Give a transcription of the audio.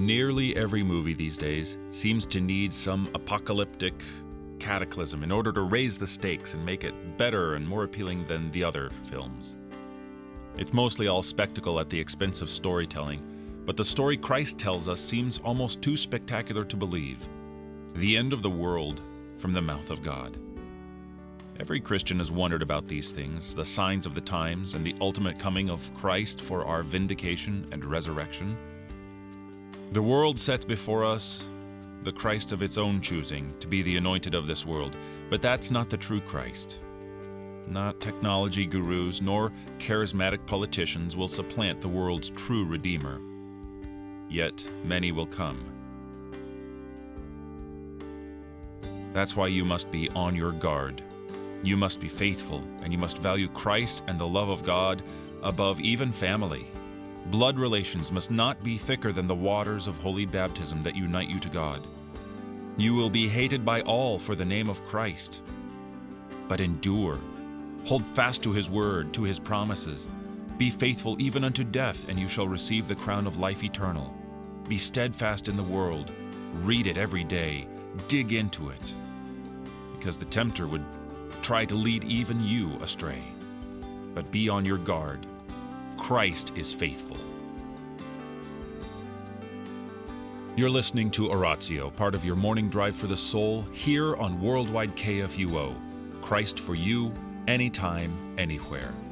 Nearly every movie these days seems to need some apocalyptic cataclysm in order to raise the stakes and make it better and more appealing than the other films. It's mostly all spectacle at the expense of storytelling, but the story Christ tells us seems almost too spectacular to believe. The end of the world from the mouth of God. Every Christian has wondered about these things, the signs of the times, and the ultimate coming of Christ for our vindication and resurrection. The world sets before us the Christ of its own choosing to be the anointed of this world, but that's not the true Christ. Not technology gurus nor charismatic politicians will supplant the world's true Redeemer. Yet many will come. That's why you must be on your guard. You must be faithful, and you must value Christ and the love of God above even family. Blood relations must not be thicker than the waters of holy baptism that unite you to God. You will be hated by all for the name of Christ. But endure. Hold fast to His word, to His promises. Be faithful even unto death, and you shall receive the crown of life eternal. Be steadfast in the world. Read it every day. Dig into it. Because the tempter would try to lead even you astray. But be on your guard. Christ is faithful. You're listening to Oratio, part of your morning drive for the soul, here on Worldwide KFUO. Christ for you, anytime, anywhere.